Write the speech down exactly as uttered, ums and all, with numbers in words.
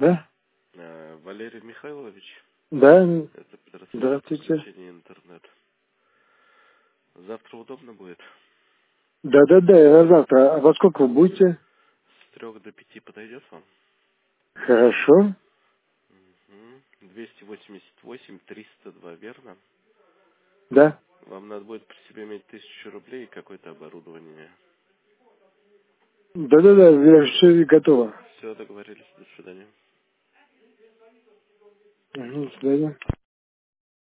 Да? Э, Валерий Михайлович, Да. это Петросвязь, Здравствуйте. подключение интернет. Завтра удобно будет? Да, да, да, я завтра. А во сколько вы будете? С трех до пяти подойдет вам? Хорошо. Угу. двести восемьдесят восемь триста два, верно? Да. Вам надо будет при себе иметь тысячу рублей и какое-то оборудование. Да, да, да, все готово. Все, договорились. До свидания. Угу, до свидания.